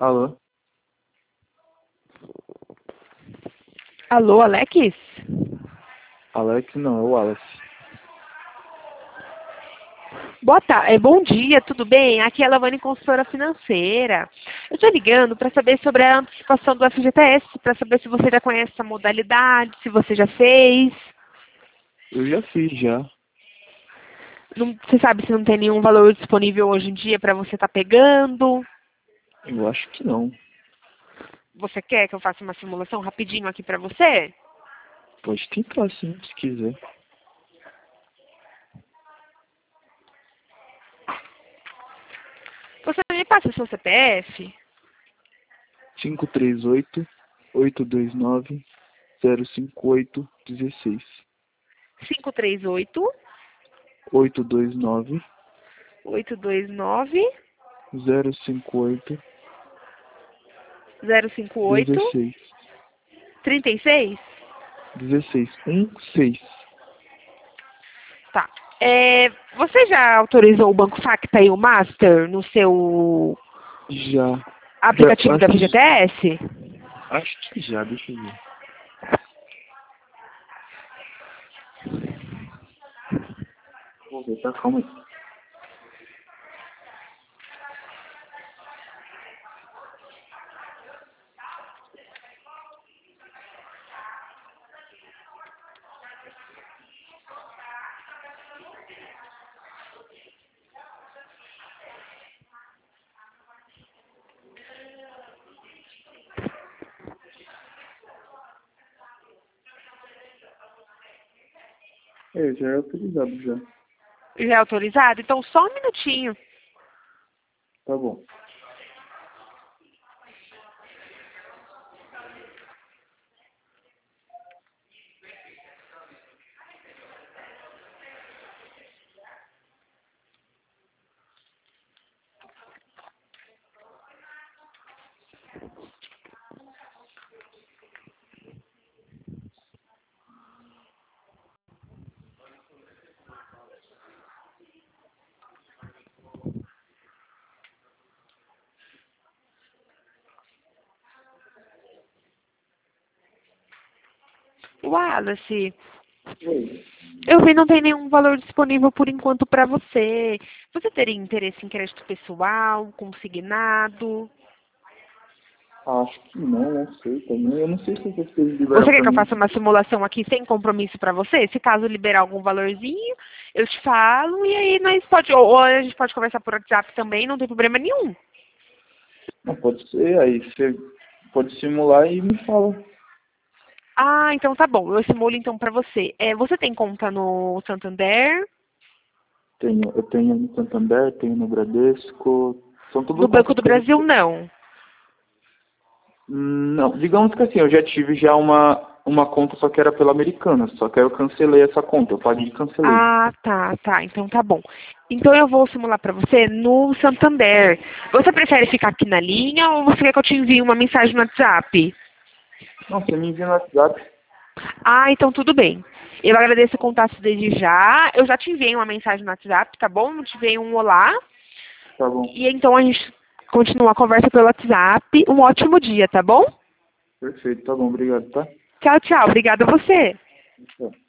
Alô? Alô, Alex? Alex não, é o Wallace. Bom dia, tudo bem? Aqui é a Lavane, consultora financeira. Eu estou ligando para saber sobre a antecipação do FGTS, para saber se você já conhece essa modalidade, se você já fez. Eu já fiz já. Você sabe se não tem nenhum valor disponível hoje em dia para você estar pegando? Eu acho que não. Você quer que eu faça uma simulação rapidinho aqui para você? Pode tentar sim, se quiser. Você me passa o seu CPF? 538-829-058-16. 538 829 829 058 058 16. 36? 16. 16. Tá. Você já autorizou o Banco Facta e o Master no seu Já. aplicativo da Acho, FGTS? acho que já, deixa eu ver. Vou ver, tá? Calma aí. Já é autorizado já. Já é autorizado? Então só um minutinho. Tá bom. Wallace, Oi. eu vi não tem nenhum valor disponível por enquanto para você. Você teria interesse em crédito pessoal, consignado? Acho que não sei também. Eu não sei se vocês liberam Você quer pra que eu mim. faça uma simulação aqui sem compromisso para você? Se caso liberar algum valorzinho, eu te falo e aí nós pode, ou a gente pode conversar por WhatsApp também, não tem problema nenhum. Não, pode ser. Aí você pode simular e me fala. Ah, então tá bom. Eu simulo então para você. Você tem conta no Santander? Eu tenho no Santander, tenho no Bradesco. São tudo No Banco contas do que a gente... Brasil, não. Não, digamos que assim, eu já tive já uma conta, só que era pela Americana. Só que aí eu cancelei essa conta. Eu paguei e cancelei. Ah, tá. Então tá bom. Então eu vou simular para você no Santander. Você prefere ficar aqui na linha ou você quer que eu te envie uma mensagem no WhatsApp? Não, você me envia no WhatsApp. Ah, então tudo bem. Eu agradeço o contato desde já. Eu já te enviei uma mensagem no WhatsApp, tá bom? Eu te enviei um olá. Tá bom. E então a gente continua a conversa pelo WhatsApp. Um ótimo dia, tá bom? Perfeito, tá bom. Obrigado, tá? Tchau, tchau. Obrigada a você. Tchau.